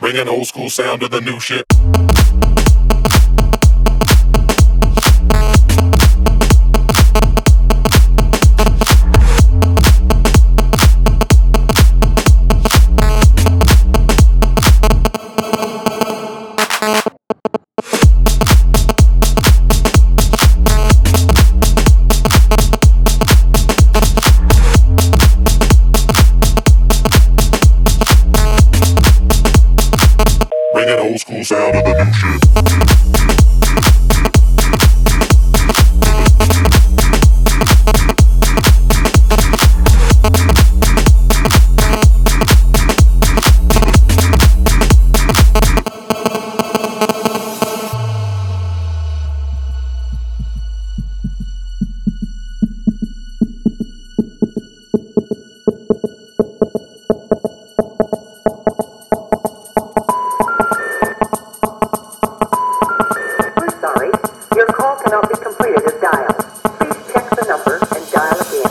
Bringing old school sound to the new shit. Bringing old school sound to the new shit. Your call cannot be completed as dialed. Please check the number and dial again.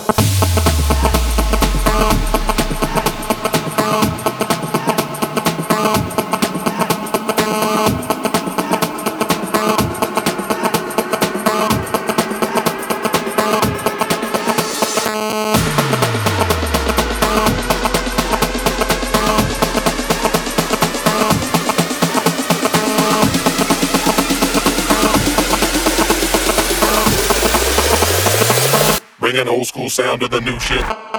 Bringing old school sound to the new shit.